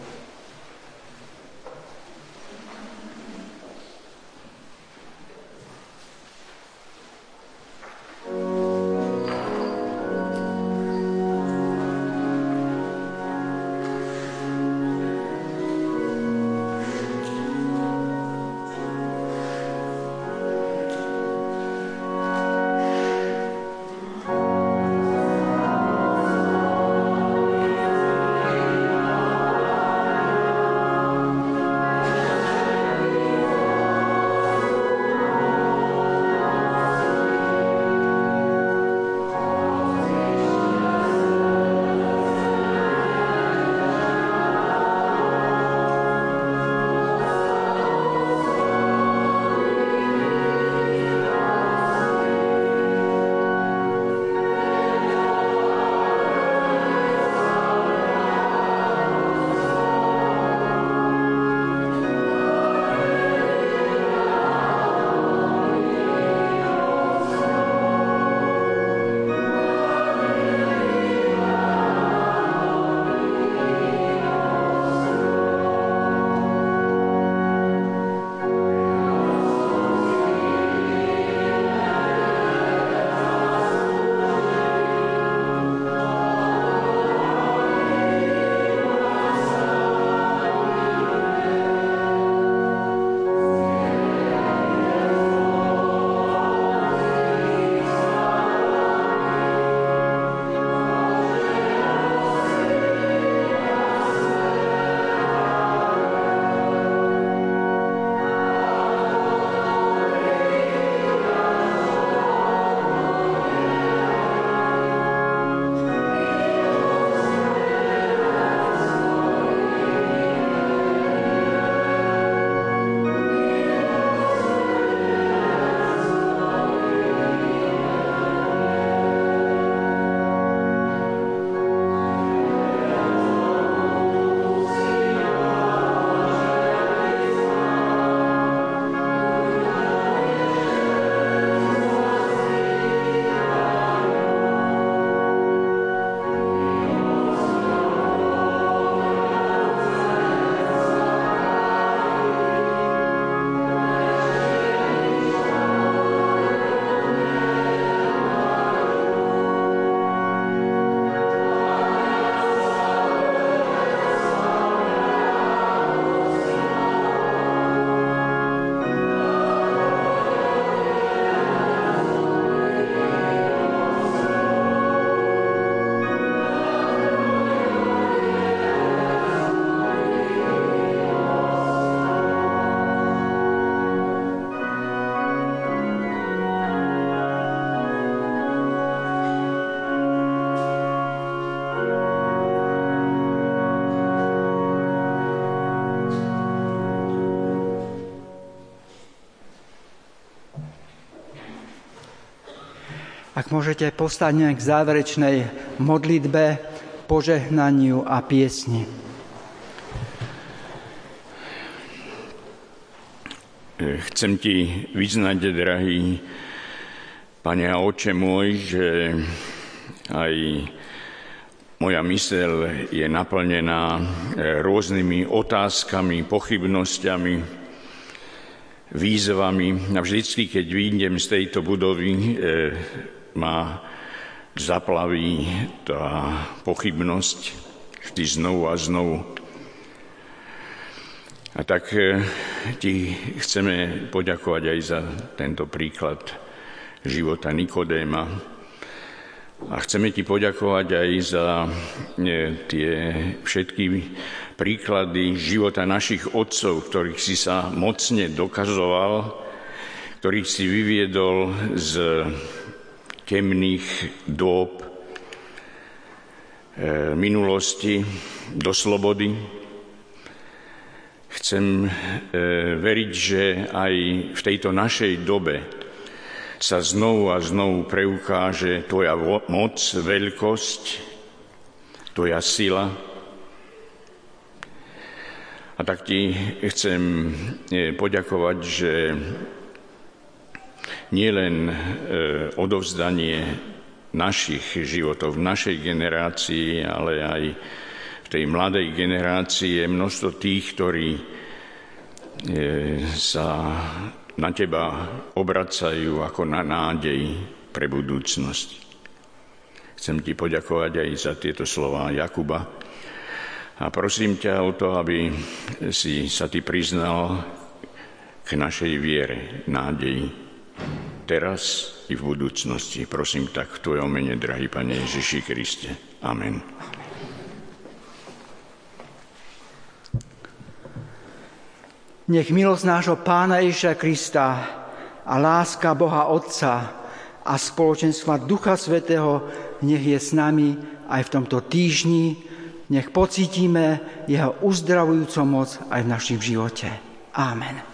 Ak môžete povstať k záverečnej modlitbe, požehnaniu a piesni. Chcem ti vyznať, drahý Pane a Oče môj, že aj moja myseľ je naplnená rôznymi otázkami, pochybnosťami, výzvami. A vždycky, keď vyjdem z tejto budovy, ma zaplaví tá pochybnosť vždy znovu a znovu. A tak ti chceme poďakovať aj za tento príklad života Nikodéma. A chceme ti poďakovať aj za tie všetky príklady života našich otcov, ktorých si sa mocne dokazoval, ktorých si vyviedol z temných dôb minulosti do slobody. Chcem veriť, že aj v tejto našej dobe sa znovu a znovu preukáže tvoja moc, veľkosť, tvoja sila. A tak ti chcem poďakovať, že nielen odovzdanie našich životov, v našej generácii, ale aj v tej mladej generácii je množstvo tých, ktorí sa na teba obracajú ako na nádej pre budúcnosť. Chcem ti poďakovať aj za tieto slová Jakuba a prosím ťa o to, aby si sa ty priznal k našej viere, nádeji, teraz i v budúcnosti. Prosím tak v tvojom mene, drahý Pane Ježiši Kriste. Amen. Nech milosť nášho Pána Ježiša Krista a láska Boha Otca a spoločenstva Ducha Svätého nech je s nami aj v tomto týždni. Nech pocítime jeho uzdravujúcu moc aj v našom živote. Amen.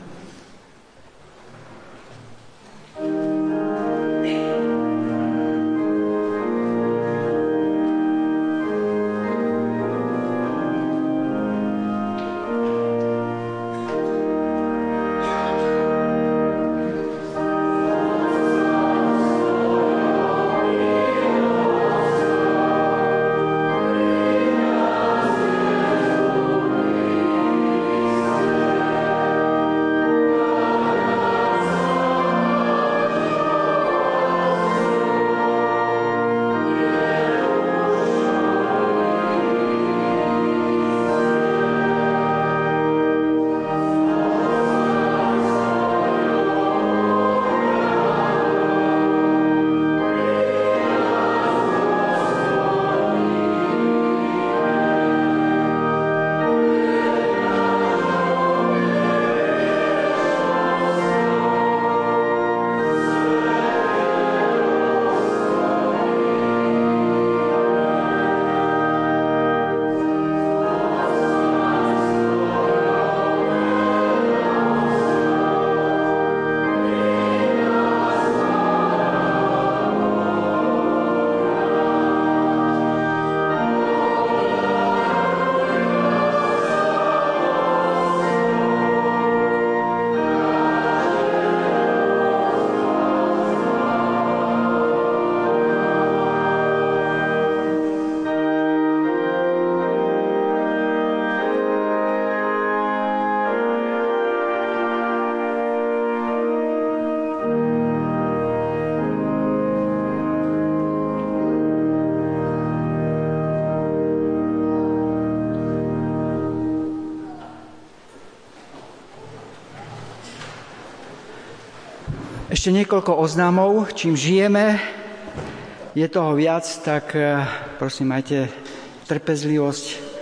Ešte niekoľko oznámov, čím žijeme, je toho viac, tak prosím, majte trpezlivosť.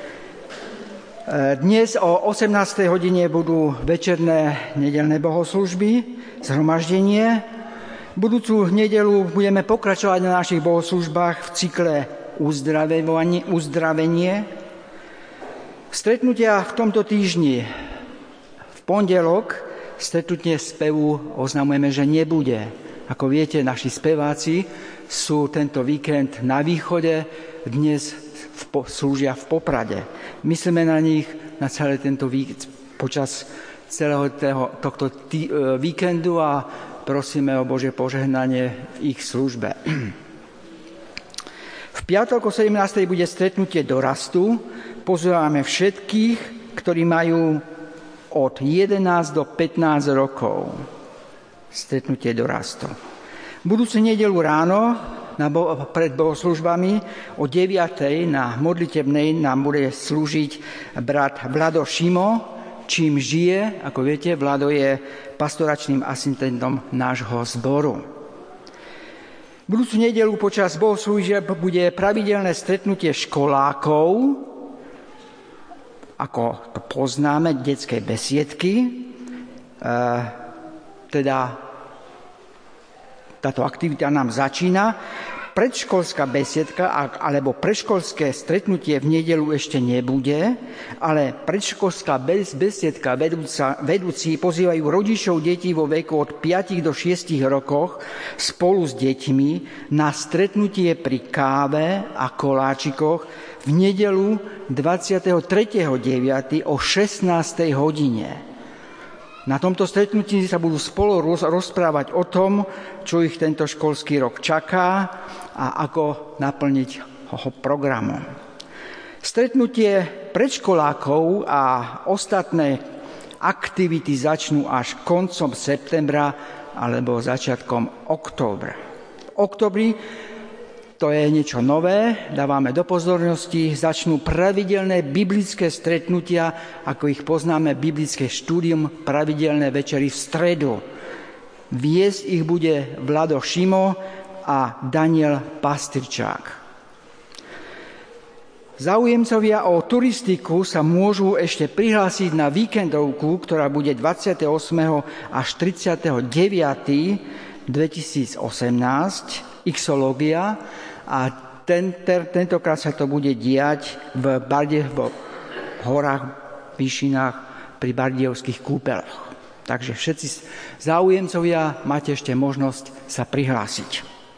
Dnes o osemnástej hodine budú večerné nedeľné bohoslúžby, zhromaždenie. Budúcu nedeľu budeme pokračovať na našich bohoslúžbách v cykle uzdravenie. uzdravenie. Stretnutia v tomto týždni v pondelok stretnutie spevu oznamujeme, že nebude. Ako viete, naši speváci sú tento víkend na východe, dnes v, slúžia v Poprade. Myslíme na nich na celé tento víkend, počas celého toho, tohto tý, víkendu a prosíme o Božie požehnanie v ich službe. V piatok o sedemnástej bude stretnutie dorastu. Pozývame všetkých, ktorí majú od jedenásť do pätnásť rokov. Stretnutie dorastu. Budúcu nedeľu ráno na bo- pred bohoslužbami o deviatej na modlitebnej nám bude slúžiť brat Vlado Šimo, čím žije. Ako viete, Vlado je pastoračným asistentom nášho zboru. Budúcu nedeľu počas bohoslúžieb bude pravidelné stretnutie školákov, ako to poznáme, detské besiedky. E, teda táto aktivita nám začína. predškolská besiedka alebo predškolské stretnutie v nedeľu ešte nebude, ale predškolská besiedka vedúca, vedúci pozývajú rodičov detí vo veku od päť do šiestich rokov spolu s deťmi na stretnutie pri káve a koláčikoch v nedeľu dvadsiateho tretieho deviateho o šestnástej hodine. Na tomto stretnutí sa budú spolu rozprávať o tom, čo ich tento školský rok čaká a ako naplniť ho programom. Stretnutie predškolákov a ostatné aktivity začnú až koncom septembra alebo začiatkom októbra. V októbri, to je niečo nové, dávame do pozornosti, začnú pravidelné biblické stretnutia, ako ich poznáme, biblické štúdium, pravidelné večery v stredu. Viesť ich bude Vlado Šimo a Daniel Pastyrčák. Záujemcovia o turistiku sa môžu ešte prihlásiť na víkendovku, ktorá bude dvadsiateho ôsmeho až tridsiateho deviateho dvetisícosemnásť, Xológia, a ten, ten, tentokrát sa to bude diať v, Barde, v horách, výšinách pri Bardejovských kúpeloch. Takže všetci záujemcovia máte ešte možnosť sa prihlásiť.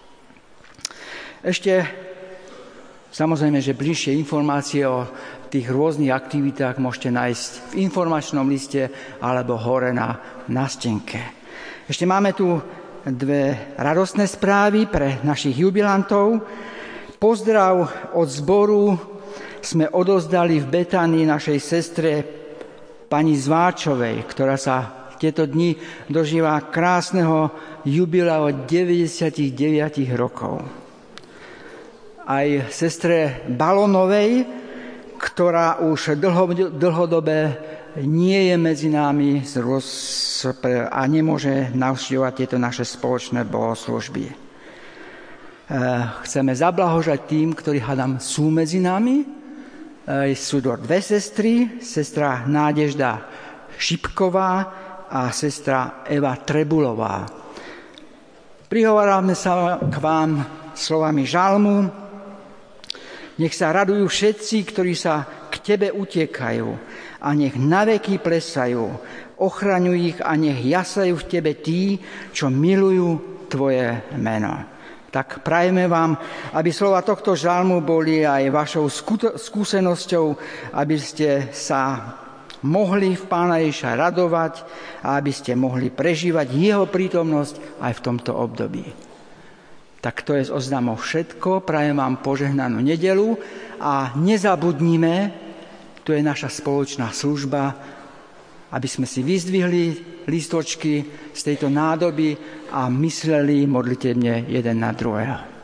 Ešte samozrejme, že bližšie informácie o tých rôznych aktivitách môžete nájsť v informačnom liste alebo hore na, na stenke. Ešte máme tu dve radostné správy pre našich jubilantov. Pozdrav od zboru sme odozdali v Betánii našej sestre pani Zváčovej, ktorá sa v tieto dni dožíva krásneho jubilea od deväťdesiatdeväť rokov. Aj sestre Balonovej, ktorá už dlho, dlhodobé nie je medzi nami a nemôže navštevovať tieto naše spoločné bohoslúžby. Chceme zablahožať tým, ktorí hádam sú medzi nami. Sú to dve sestry, sestra Nádežda Šipková a sestra Eva Trebulová. Prihovárame sa k vám slovami žalmu. Nech sa radujú všetci, ktorí sa k tebe utiekajú, a nech naveky plesajú, ochraňuj ich a nech jasajú v tebe tí, čo milujú tvoje meno. Tak prajeme vám, aby slova tohto žalmu boli aj vašou skúsenosťou, aby ste sa mohli v Pána Ježiša radovať a aby ste mohli prežívať jeho prítomnosť aj v tomto období. Tak to je z oznamov všetko. Prajem vám požehnanú nedeľu a nezabudnime, to je naša spoločná služba, aby sme si vyzdvihli lístočky z tejto nádoby a mysleli modlitebne jeden na druhého.